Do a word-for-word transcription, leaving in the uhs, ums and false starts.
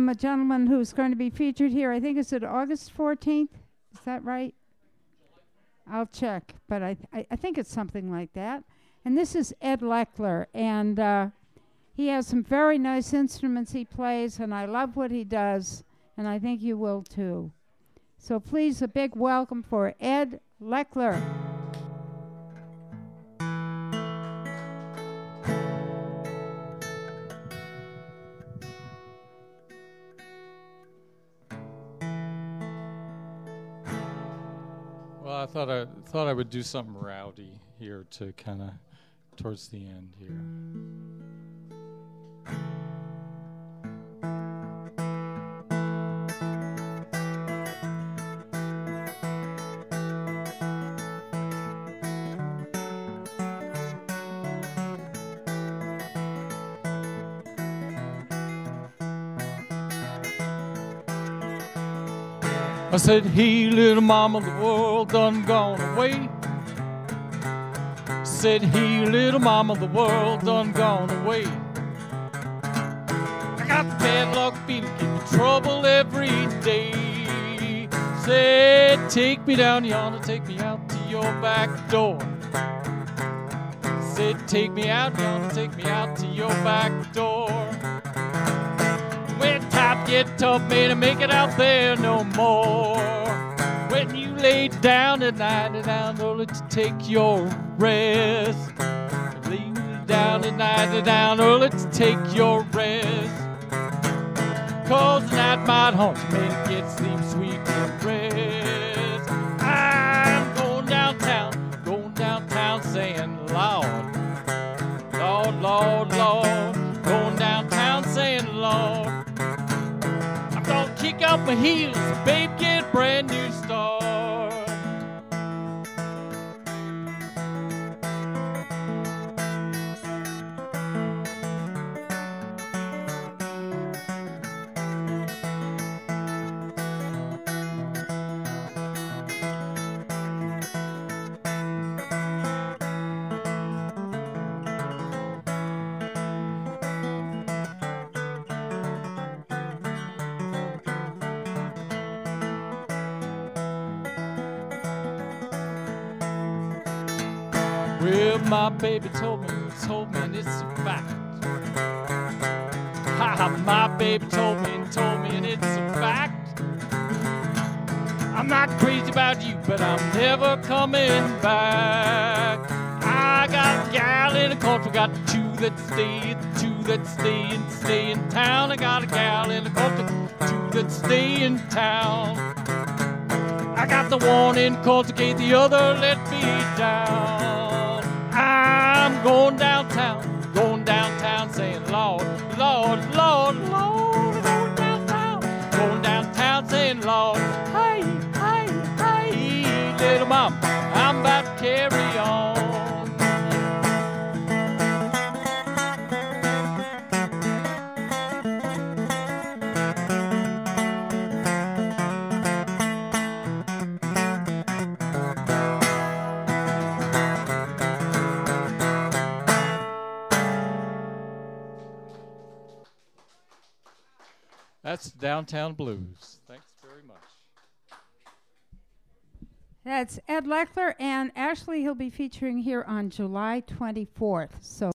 welcome a gentleman who's going to be featured here. I think it's at August fourteenth. Is that right? I'll check, but I, th- I I think it's something like that. And this is Ed Leckler, and uh, he has some very nice instruments he plays, and I love what he does, and I think you will too. So please, a big welcome for Ed Leckler. Well, I thought I thought I would do something rowdy here to kind of towards the end here. I said, hey, little mama, the world done gone away. Said, hey, little mama, the world done gone away. I got the bad luck feeling, get in trouble every day. Said, take me down yonder, take me out to your back door. Said, take me out yonder, take me out to your back door. When times get tough, man, I make it out there no more. When you lay down at night and down, don't let you take your rest. Lay down at night and down, don't let you take your rest. Cause the night might haunt you, man, get sleep sweet and rest. I'm going downtown, going downtown saying, Lord, Lord, Lord, Lord. Going downtown saying, Lord, kick out my heels, babe, get a brand new start. Well, my baby told me, told me, and it's a fact. Ha, my baby told me and told me, and it's a fact. I'm not crazy about you, but I'm never coming back. I got a gal in the country, got two that stay, two that stay and stay in town. I got a gal in the country, two that stay in town. I got the one in Cultivate, the other let me down. I'm going downtown, going downtown saying, Lord, Lord, Lord, Lord, going downtown, going downtown saying, Lord, hey, hey, hey, little mama, I'm about to carry on. That's Downtown Blues. Thanks very much. That's Ed Leckler, and actually he'll be featuring here on July twenty-fourth. So